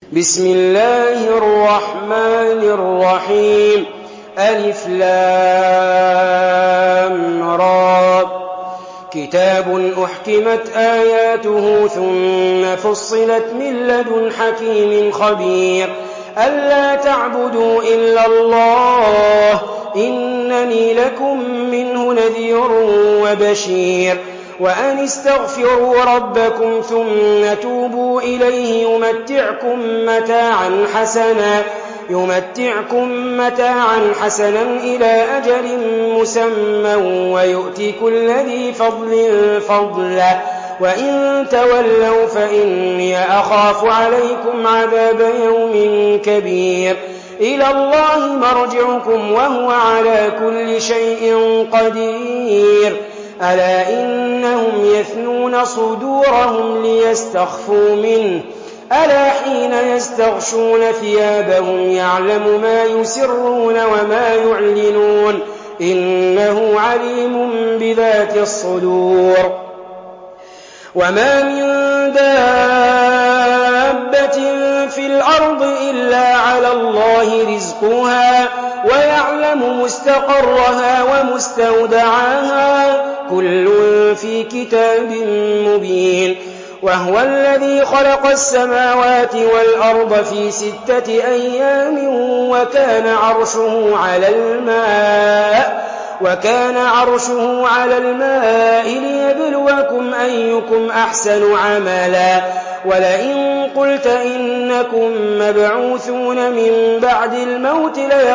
بسم الله الرحمن الرحيم ألف لام را كتاب أحكمت آياته ثم فصلت من لدن حكيم خبير ألا تعبدوا إلا الله إنني لكم منه نذير وبشير وأن استغفروا ربكم ثم توبوا إليه يمتعكم متاعا حسنا إلى أجل مسمى ويؤتي كل ذي فضل فضله وإن تولوا فإني أخاف عليكم عذاب يوم كبير إلى الله مرجعكم وهو على كل شيء قدير ألا إنهم يثنون صدورهم ليستخفوا منه ألا حين يستغشون ثيابهم يعلم ما يسرون وما يعلنون إنه عليم بذات الصدور وما من دابة في الأرض إلا على الله رزقها ويعلم مستقرها ومستودعها كل في كتاب مبين وهو الذي خلق السماوات والأرض في 6 أيام وكان عرشه على الماء ليبلوكم أيكم أحسن عملا ولئن قلت إنكم مبعوثون من بعد الموت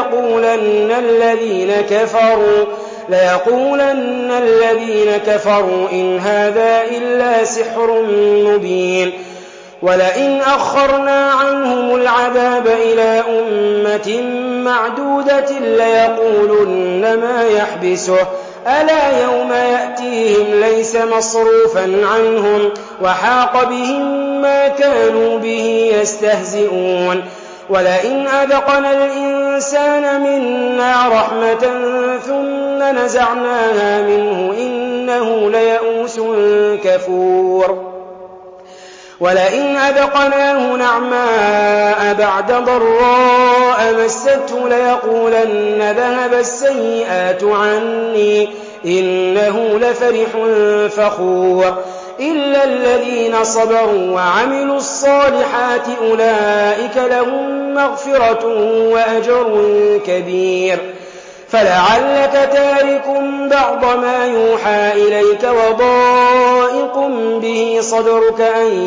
ليقولن الذين كفروا إن هذا إلا سحر مبين ولئن أخرنا عنهم العذاب إلى أمة معدودة ليقولن ما يحبسه ألا يوم يأتيهم ليس مصروفا عنهم وحاق بهم ما كانوا به يستهزئون ولئن أذقنا الإنسان منا رحمة ثم نزعناها منه إنه ليئوس كفور ولئن أذقناه نعماء بعد ضراء مسته ليقولن ذهب السيئات عني إنه لفرح فخور إلا الذين صبروا وعملوا الصالحات أولئك لهم مغفرة وأجر كبير فلعلك تارك بعض ما يوحى إليك وضائق به صدرك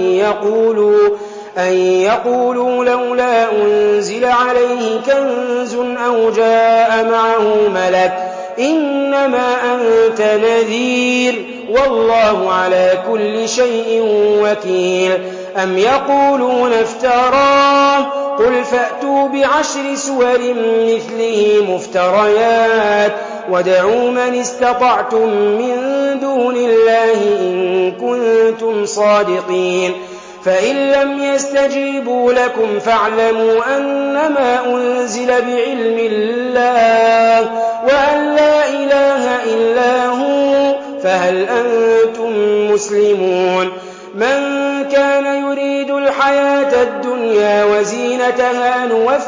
أن يقولوا لولا أنزل عليه كنز أو جاء معه ملك إنما أنت نذير والله على كل شيء وكيل أم يقولون افتراه قل فأتوا ب10 سور مثله مفتريات وادعوا من استطعتم من دون الله إن كنتم صادقين فإن لم يستجيبوا لكم فاعلموا أنما أنزل بعلم الله وأن لا إله إلا هو فهل أنتم مسلمون من كان يريد الحياة الدنيا وزينتها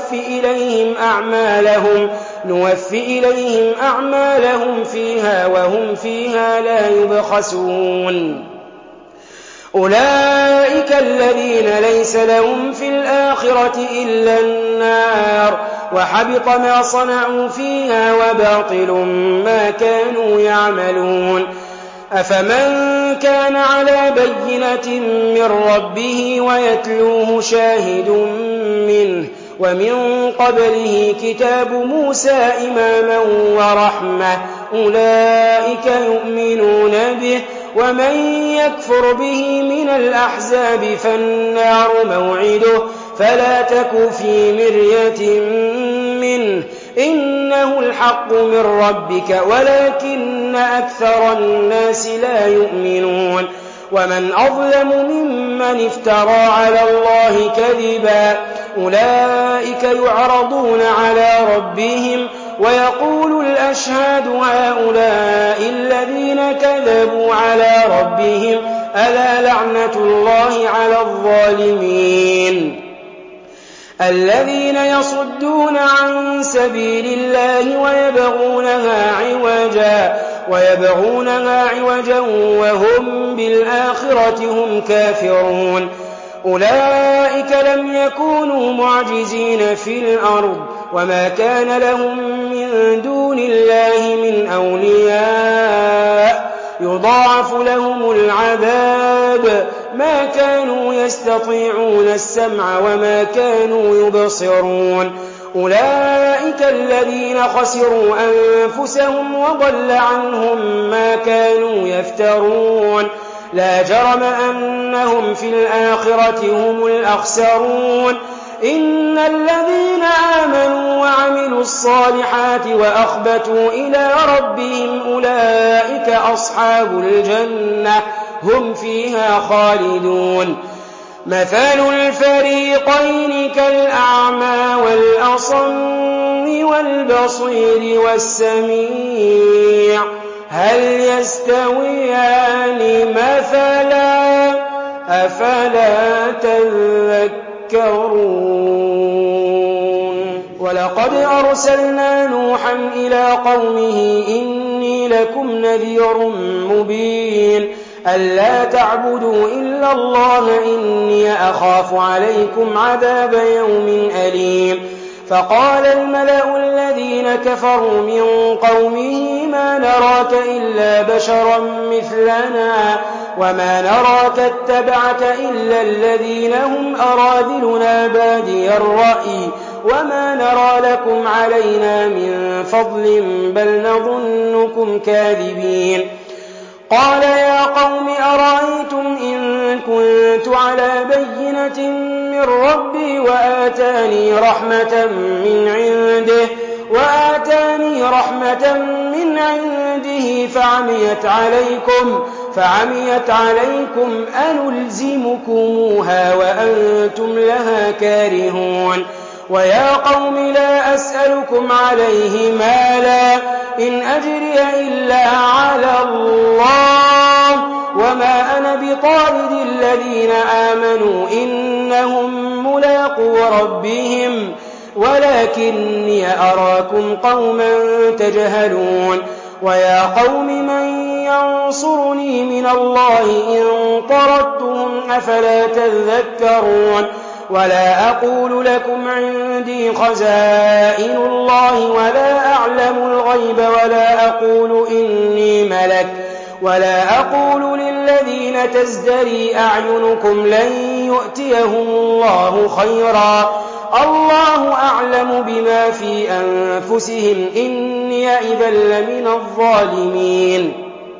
نوفي إليهم أعمالهم فيها وهم فيها لا يبخسون أولئك الذين ليس لهم في الآخرة إلا النار وحبط ما صنعوا فيها وباطل ما كانوا يعملون أفمن كان على بينة من ربه ويتلوه شاهد منه ومن قبله كتاب موسى إماما ورحمة أولئك يؤمنون به ومن يكفر به من الأحزاب فالنار موعده فلا تك في مرية منه إنه الحق من ربك ولكن أكثر الناس لا يؤمنون ومن أظلم ممن افترى على الله كذبا أولئك يعرضون على ربهم ويقول الأشهاد هؤلاء الذين كذبوا على ربهم ألا لعنة الله على الظالمين الذين يصدون عن سبيل الله ويبغونها عوجا وهم بالآخرة هم كافرون أولئك لم يكونوا معجزين في الأرض وما كان لهم من دون الله من أولياء يضاعف لهم العذاب ما كانوا يستطيعون السمع وما كانوا يبصرون أولئك الذين خسروا أنفسهم وضل عنهم ما كانوا يفترون لا جرم أنهم في الآخرة هم الأخسرون إن الذين آمنوا وعملوا الصالحات وأخبتوا إلى ربهم أولئك أصحاب الجنة هم فيها خالدون مثل الفريقين كالأعمى والأصم والبصير والسميع هل يستويان مثلا أفلا تذكرون ولقد أرسلنا نوحا إلى قومه إني لكم نذير مبين ألا تعبدوا إلا الله إني أخاف عليكم عذاب يوم أليم فقال الملأ الذين كفروا من قومه ما نراك إلا بشرا مثلنا وما نراك اتبعك إلا الذين هم أراذلنا بادي الرأي وما نرى لكم علينا من فضل بل نظنكم كاذبين قال يا قوم أرأيتم إن كنت على بينة من ربي وآتاني رحمة من عنده فعميت عليكم أنلزمكموها وأنتم لها كارهون ويا قوم لا أسألكم عليه مالا إن أجري إلا على الله وما أنا بطارد الذين آمنوا إنهم ملاقو ربهم ولكني أراكم قوما تجهلون ويا قوم من ينصرني من الله إن طردتهم أفلا تذكرون ولا أقول لكم عندي خزائن الله ولا أعلم الغيب ولا أقول إني ملك ولا أقول للذين تزدري أعينكم لن يؤتيهم الله خيرا الله أعلم بما في أنفسهم إني إذا لمن الظالمين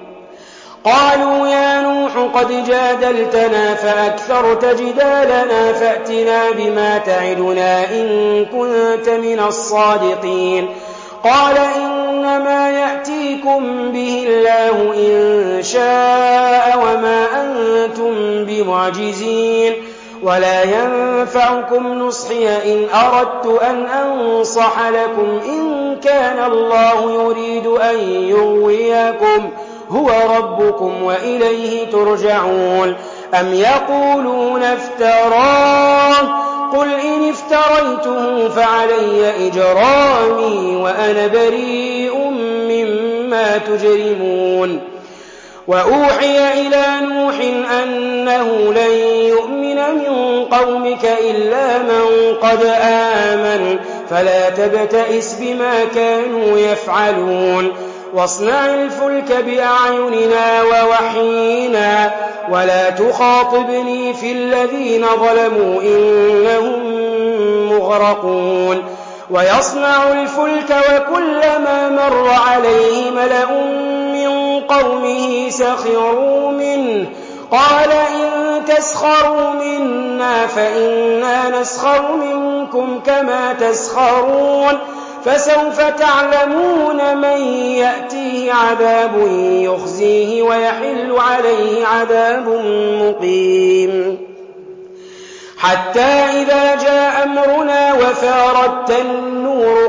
قالوا يا نوح قد جادلتنا فأكثرت جدالنا فأتنا بما تعدنا إن كنت من الصادقين قال إنما يأتيكم به الله إن شاء وما أنتم بمعجزين ولا ينفعكم نصحي إن أردت أن أنصح لكم إن كان الله يريد أن يغويكم هو ربكم وإليه ترجعون أم يقولون افتراه قل إن افتريته فعلي إجرامي وأنا بريء مما تجرمون وأوحي إلى نوح أنه لن يؤمن من قومك إلا من قد آمن فلا تبتئس بما كانوا يفعلون واصنع الفلك بأعيننا ووحينا ولا تخاطبني في الذين ظلموا إنهم مغرقون ويصنع الفلك وكلما مر عليه ملأ من قومه سخروا منه قال إن تسخروا منا فإنا نسخر منكم كما تسخرون فسوف تعلمون من يأتيه عذاب يخزيه ويحل عليه عذاب مقيم حتى إذا جاء أمرنا وفارت النور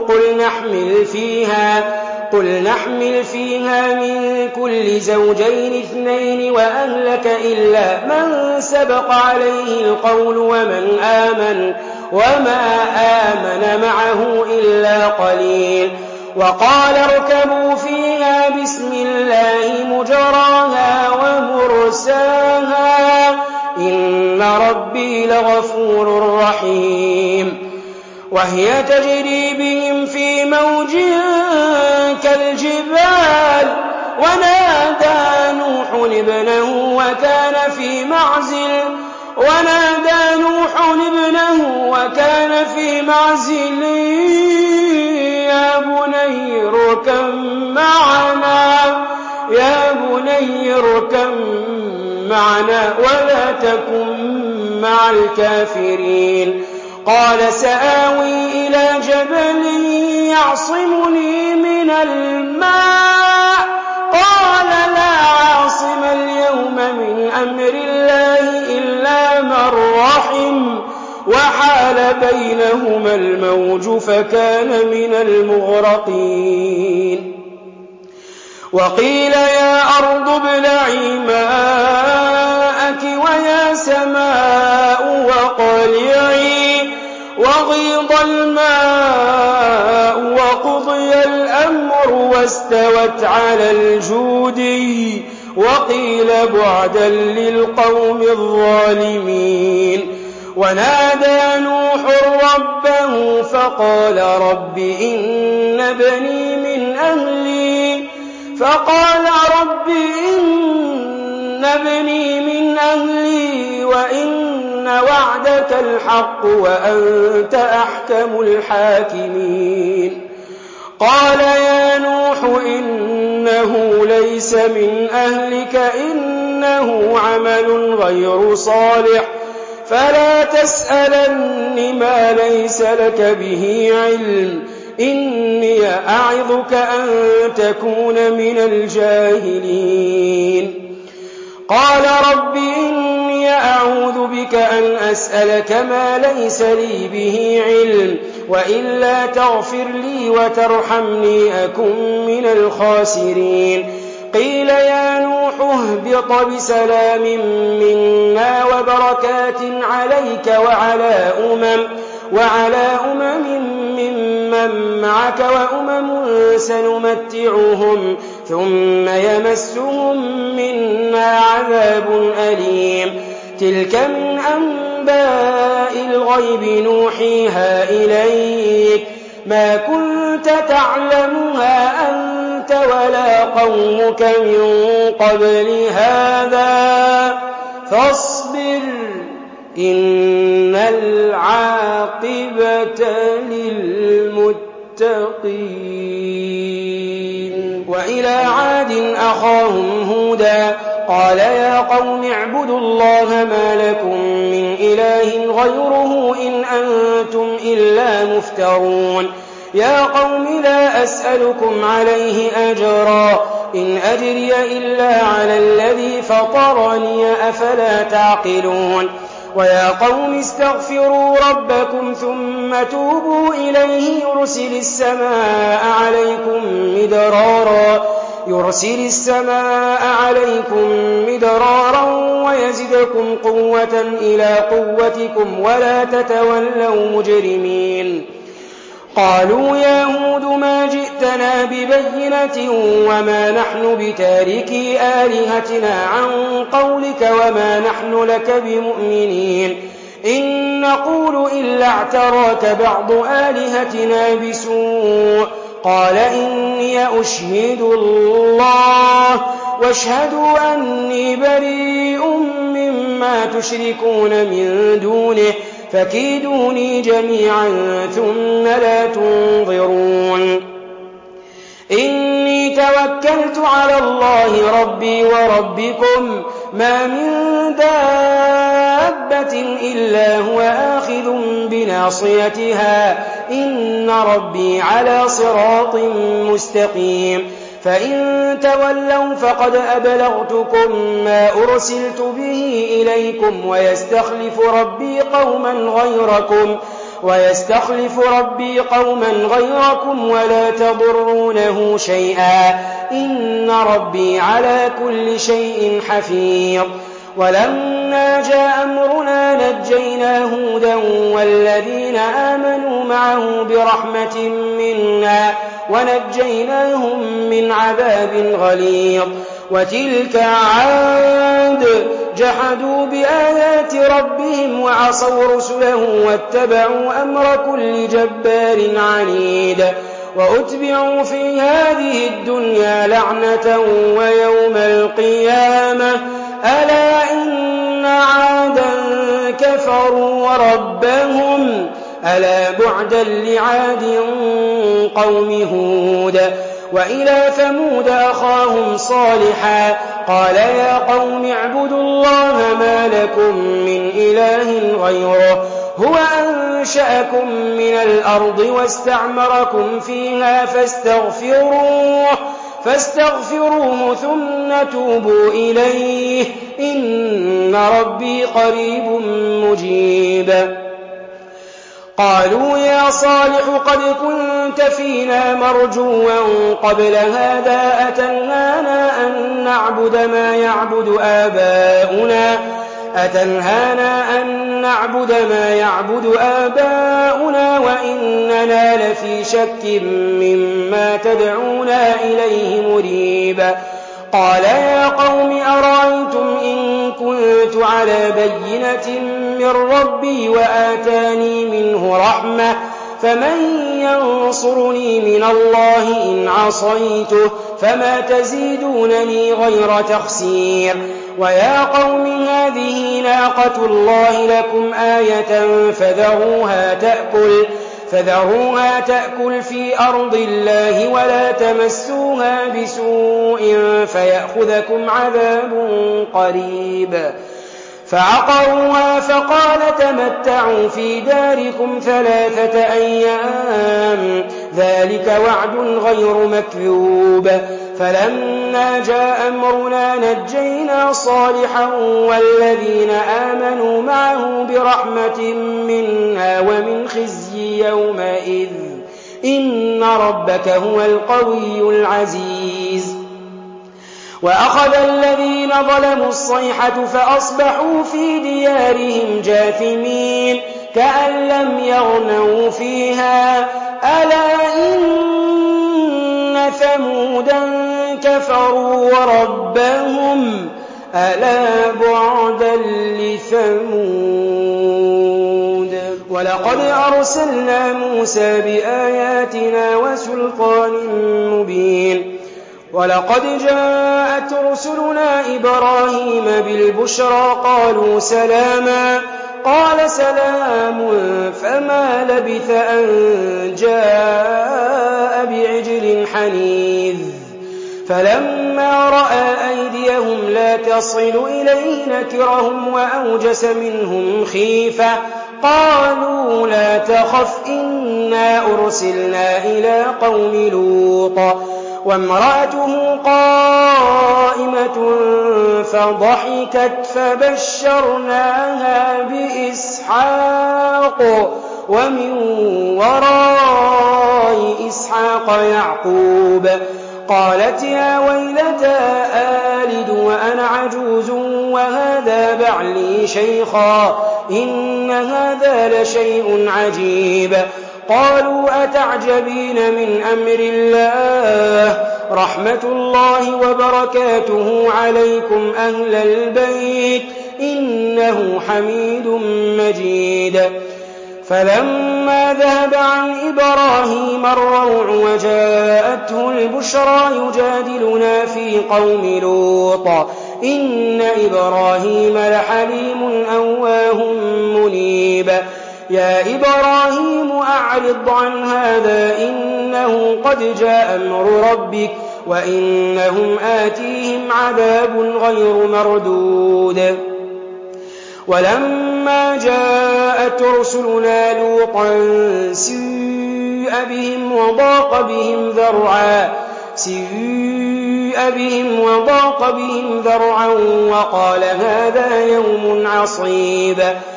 قل نحمل فيها من كل زوجين اثنين وأهلك إلا من سبق عليه القول وما آمن معه إلا قليل وقال اركبوا فيها بسم الله مجراها ومرساها إن ربي لغفور رحيم وهي تجري بهم في موج كالجبال ونادى نوح ابنه وكان في معزل يا بني اركب معنا ولا تكن مع الكافرين قال سآوي إلى جبل يعصمني من الماء قال لا عاصم اليوم من أمر الله إلا من رحم وحال بينهما الموج فكان من المغرقين وقيل يا أرض ابلعي ماءك ويا سماء وقلعي وغيض الماء وقضي الأمر واستوت على الجودي وقيل بعدا للقوم الظالمين ونادى نوح ربه فقال رب إن ابني من أهلي وإن وعدك الحق وأنت أحكم الحاكمين قال يا نوح إنه ليس من أهلك إنه عمل غير صالح فلا تسألني ما ليس لك به علم إني أعظك أن تكون من الجاهلين قال رب إني أعوذ بك أن أسألك ما ليس لي به علم وإلا تغفر لي وترحمني أكن من الخاسرين قيل يا نوح اهبط بسلام منا وبركات عليك وعلى ممن معك وأمم سنمتعهم ثم يمسهم منا عذاب أليم تلك من أنباء الغيب نوحيها إليك ما كنت تعلمها أنت ولا قومك من قبل هذا فاصبر إن العاقبة للمتقين وإلى عاد أخاهم هودا قال يا قوم اعبدوا الله ما لكم من إله غيره إن أنتم إلا مفترون يا قوم لا أسألكم عليه أجرا إن أجري إلا على الذي فطرني أفلا تعقلون ويا قوم استغفروا ربكم ثم توبوا إليه يرسل السماء عليكم مدرارا ويزدكم قوة إلى قوتكم ولا تتولوا مجرمين قالوا يا هود ما جئتنا ببينة وما نحن بتاركي آلهتنا عن قولك وما نحن لك بمؤمنين إن نقول إلا اعتراك بعض آلهتنا بسوء قال إني أشهد الله واشهدوا أني بريء مما تشركون من دونه فكيدوني جميعا ثم لا تنظرون إني توكلت على الله ربي وربكم ما من دابة إلا هو آخذ بناصيتها إن ربي على صراط مستقيم فإن تولوا فقد أبلغتكم ما أرسلت به إليكم ويستخلف ربي قوما غيركم ولا تضرونه شيئا إن ربي على كل شيء حفيظ ولما جاء أمرنا نجينا هودا والذين آمنوا معه برحمة منا ونجيناهم من عذاب غليظ وتلك عاد جحدوا بآيات ربهم وعصوا رسله واتبعوا أمر كل جبار عنيد وأتبعوا في هذه الدنيا لعنة ويوم القيامة ألا إن عادا كفروا وربهم ألا بعدا لعاد قوم هود وإلى ثمود أخاهم صالحا قال يا قوم اعبدوا الله ما لكم من إله غيره هو أنشأكم من الأرض واستعمركم فيها فاستغفروه ثم توبوا إليه إن ربي قريب مجيب قالوا يا صالح قد كنت فينا مرجوا قبل هذا أتنهانا أن نعبد ما يعبد آباؤنا وإننا لفي شك مما تدعونا إليه مريب قال يا قوم أرأيتم إن كنت على بينة من ربي وآتاني منه رحمة فمن ينصرني من الله إن عصيته فما تزيدونني غير تخسير ويا قوم هذه ناقة الله لكم آية فذروها تأكل في أرض الله ولا تمسوها بسوء فيأخذكم عذاب قريب فعقروها فقال تمتعوا في داركم 3 أيام ذلك وعد غير مكذوب فلما جاء أمرنا نجينا صالحا والذين آمنوا معه برحمة منا ومن خزي يومئذ إن ربك هو القوي العزيز وأخذ الذين ظلموا الصيحة فأصبحوا في ديارهم جاثمين كأن لم يغنوا فيها ألا إن ثمودا كفروا وربهم ألا بعدا لثمود ولقد أرسلنا موسى بآياتنا وسلطان مبين ولقد جاءت رسلنا إبراهيم بالبشرى قالوا سلاما قال سلام فما لبث أن جاء بعجل حنيذ فلما رأى أيديهم لا تصل إليه نكرهم وأوجس منهم خيفة قالوا لا تخف إنا أرسلنا إلى قوم لوط وامرأته قائمة فضحكت فبشرناها بإسحاق ومن وراء إسحاق يعقوب قالت يا ويلتى آلد وأنا عجوز وهذا بعلي شيخا إن هذا لشيء عجيب قالوا أتعجبين من أمر الله رحمة الله وبركاته عليكم أهل البيت إنه حميد مجيد فلما ذهب عن إبراهيم الروع وجاءته البشرى يجادلنا في قوم لوط إن إبراهيم لحليم أواه منيب يا إبراهيم أعرض عن هذا إنه قد جاء أمر ربك وإنهم آتيهم عذاب غير مردود ولما جاءت رسلنا لوطا سيء بهم وضاق بهم ذرعا وقال هذا يوم عصيب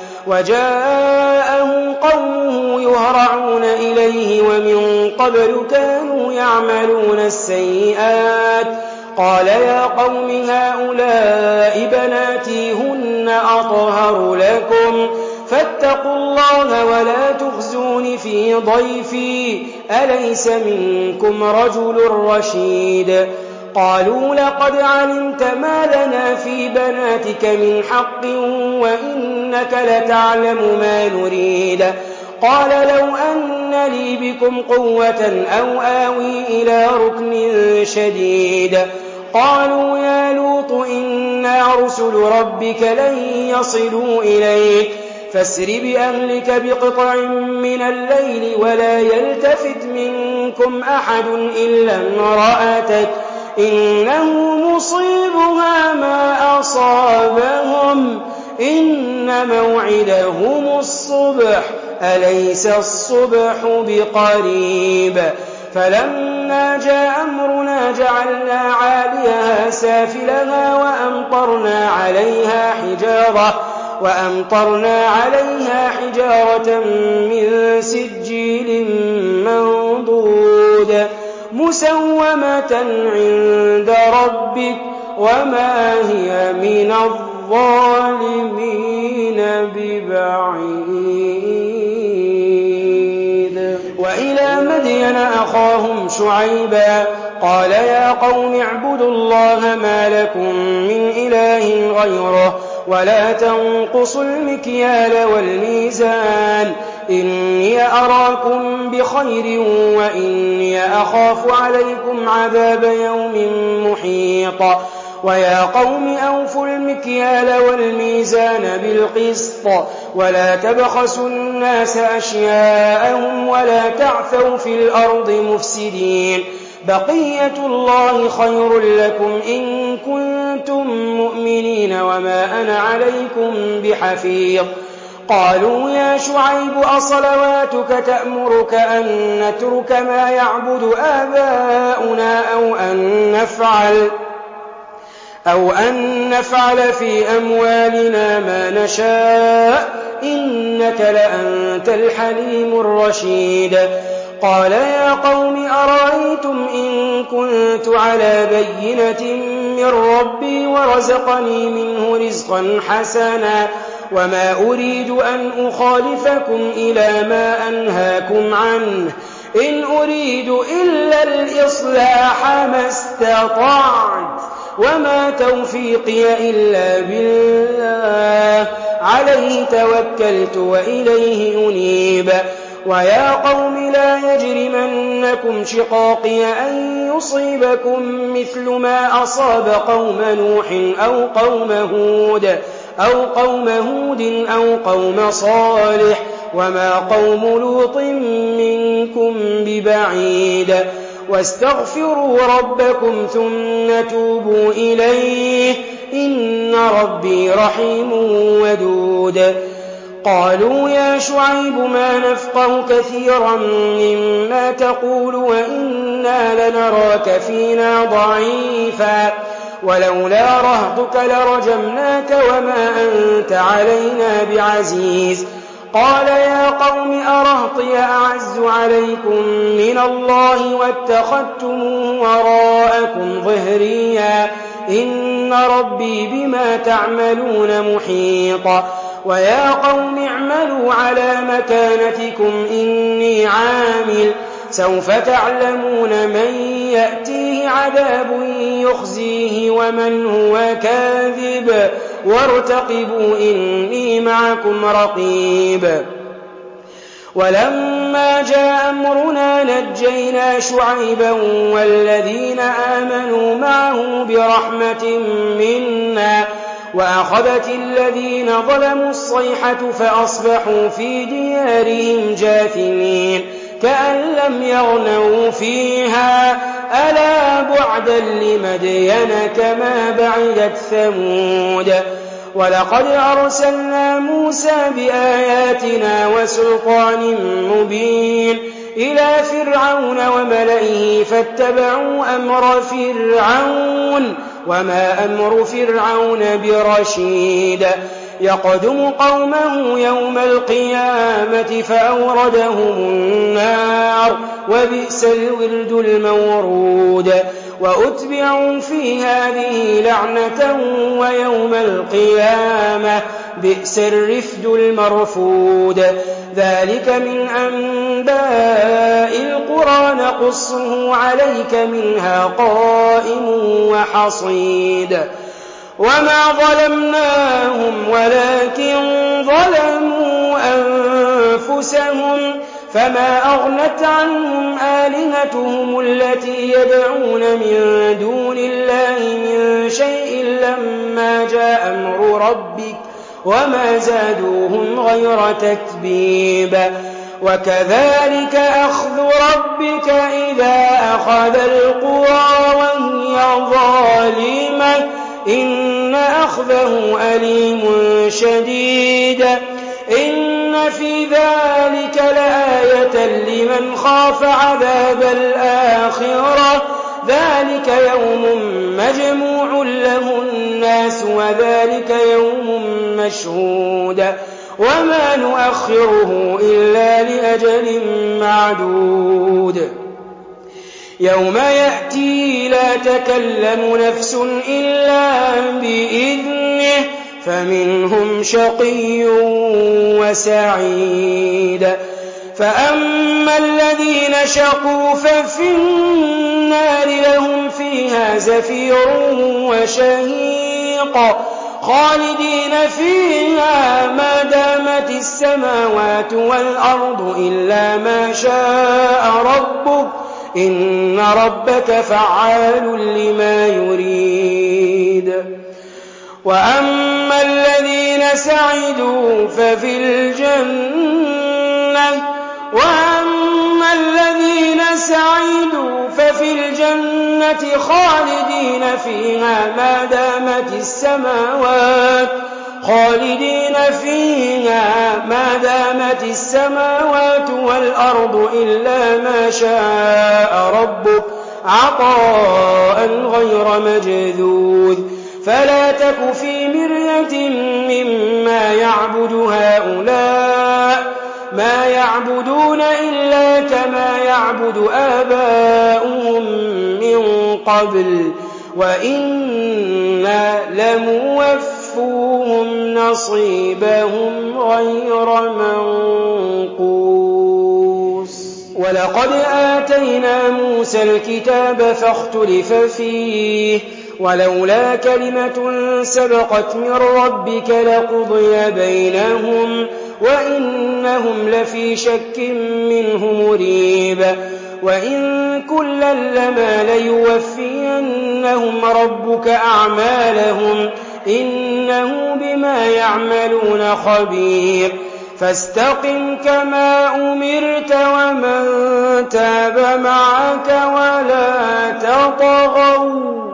وجاءه قومه يهرعون إليه ومن قبل كانوا يعملون السيئات قال يا قوم هؤلاء بناتي هن أطهر لكم فاتقوا الله ولا تخزون في ضيفي أليس منكم رجل رشيد قالوا لقد علمت ما لنا في بناتك من حق وإنك لتعلم ما نريد قال لو أن لي بكم قوة أو آوي إلى ركن شديد قالوا يا لوط إنا رسل ربك لن يصلوا إليك فاسر بأهلك بقطع من الليل ولا يلتفت منكم أحد إلا امرأتك إنه مصيبها ما أصابهم إن موعدهم الصبح أليس الصبح بقريب فلما جاء أمرنا جعلنا عاليها سافلها وأمطرنا عليها حجارة من سجيل منضود مسومة عند ربك وما هي من الظالمين ببعيد وإلى مدين أخاهم شعيبا قال يا قوم اعبدوا الله ما لكم من إله غيره ولا تنقصوا المكيال والميزان إني أراكم بخير وإني أخاف عليكم عذاب يوم محيط ويا قوم أوفوا المكيال والميزان بالقسط ولا تبخسوا الناس أشياءهم ولا تعثوا في الأرض مفسدين بقية الله خير لكم إن كنتم مؤمنين وما أنا عليكم بحفيظ قالوا يا شعيب أصلواتك تأمرك أن نترك ما يعبد آباؤنا أو أن نفعل في أموالنا ما نشاء إنك لأنت الحليم الرشيد قال يا قوم أرأيتم إن كنت على بينة من ربي ورزقني منه رزقا حسنا وما أريد أن أخالفكم إلى ما أنهاكم عنه إن أريد إلا الإصلاح ما استطعت وما توفيقي إلا بالله عليه توكلت وإليه أنيب ويا قوم لا يجرمنكم شقاقي أن يصيبكم مثل ما أصاب قوم نوح أو قوم هود أو قوم صالح وما قوم لوط منكم ببعيد واستغفروا ربكم ثم توبوا إليه إن ربي رحيم ودود قالوا يا شعيب ما نفقه كثيرا مما تقول وإنا لنراك فينا ضعيفا ولولا رهطك لرجمناك وما أنت علينا بعزيز قال يا قوم أرهطي أعز عليكم من الله واتخذتموه وراءكم ظهريا إن ربي بما تعملون محيط ويا قوم اعملوا على مكانتكم إني عامل سوف تعلمون من يأتيه عذاب يخزيه ومن هو كاذب وارتقبوا إني معكم رقيب ولما جاء أمرنا نجينا شعيبا والذين آمنوا معه برحمة منا وأخذت الذين ظلموا الصيحة فأصبحوا في ديارهم جاثمين كأن لم يغنوا فيها ألا بعدا لمدين كما بعدت ثمود ولقد أرسلنا موسى بآياتنا وسلطان مبين إلى فرعون وملئه فاتبعوا أمر فرعون وما أمر فرعون برشيد يقدم قومه يوم القيامة فأوردهم النار وبئس الورد المورود وأتبعوا في هذه لعنة ويوم القيامة بئس الرفد المرفود ذلك من أنباء القرى نقصه عليك منها قائم وحصيد وما ظلمناهم ولكن ظلموا أنفسهم فما أغنت عنهم آلهتهم التي يدعون من دون الله من شيء لما جاء أمر ربك وما زادوهم غير تتبيب وكذلك أخذ ربك إذا أخذ القرى وهي ظالمة إن أخذه أليم شديد إن في ذلك لآية لمن خاف عذاب الآخرة ذلك يوم مجموع له الناس وذلك يوم مشهود وما نؤخره إلا لأجل معدود يوم يأتي لا تكلم نفس إلا بإذنه فمنهم شقي وسعيد فأما الذين شقوا ففي النار لهم فيها زفير وشهيق خالدين فيها ما دامت السماوات والأرض إلا ما شاء ربك إن ربك فعال لما يريد وأما الذين سعدوا ففي الجنة خالدين فيها ما دامت السماوات والأرض إلا ما شاء ربك عطاء غير مجذوذ فلا تك في مرية مما يعبد هؤلاء ما يعبدون إلا كما يعبد آباؤهم من قبل وإنا لموفوهم نصيبهم غير منقوص ولقد آتينا موسى الكتاب فاختلف فيه ولولا كلمة سبقت من ربك لقضي بينهم وإنهم لفي شك منه مريب وإن كلا لما ليوفينهم ربك أعمالهم إنه بما يعملون خبير فاستقم كما أمرت ومن تاب معك ولا تطغوا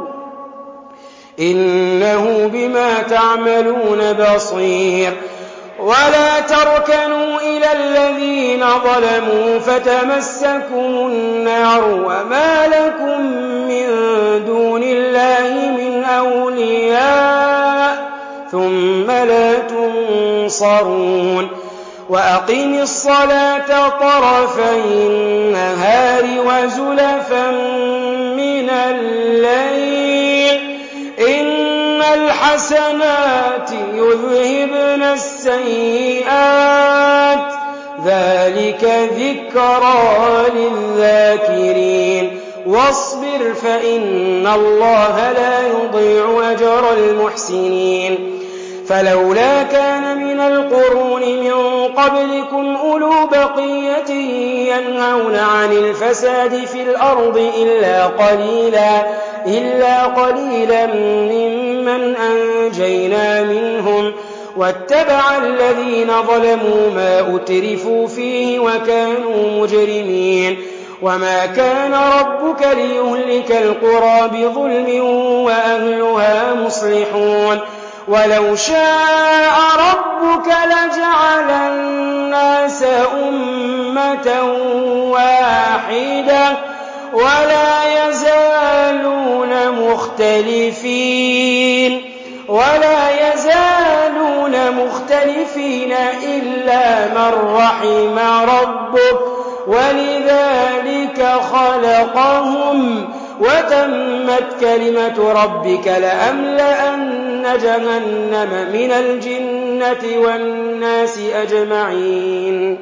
إنه بما تعملون بصير ولا تركنوا إلى الذين ظلموا فتمسكم النار وما لكم من دون الله من أولياء ثم لا تنصرون وأقم الصلاة طرفي النهار وزلفا من الليل إن الحسنات يذهبن السيئات ذلك ذكرى للذاكرين واصبر فإن الله لا يضيع أجر المحسنين فلولا كان من القرون من قبلكم أولو بقية ينهون عن الفساد في الأرض إلا قليلا ممن أنجينا منهم واتبع الذين ظلموا ما أترفوا فيه وكانوا مجرمين وما كان ربك ليهلك القرى بظلم وأهلها مصلحون ولو شاء ربك لجعل الناس أمة واحدة ولا يزالون مختلفين إلا من رحم ربك ولذلك خلقهم وتمت كلمة ربك لأملأن جهنم من الجنة والناس أجمعين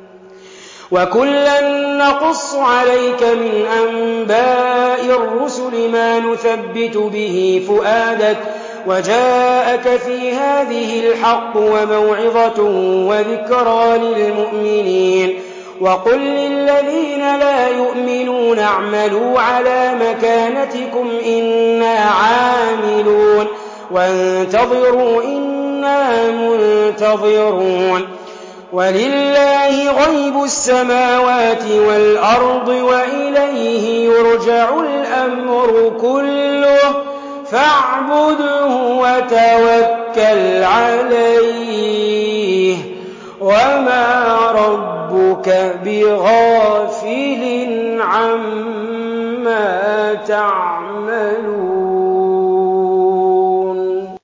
وكلا نقص عليك من أنباء الرسل ما نثبت به فؤادك وجاءك في هذه الحق وموعظة وذكرى للمؤمنين وقل للذين لا يؤمنون اعملوا على مكانتكم إنا عاملون وانتظروا إنا منتظرون ولله غيب السماوات والأرض وإليه يرجع الأمر كله فاعبده وتوكل عليه وما ربك بغافل عما تعملون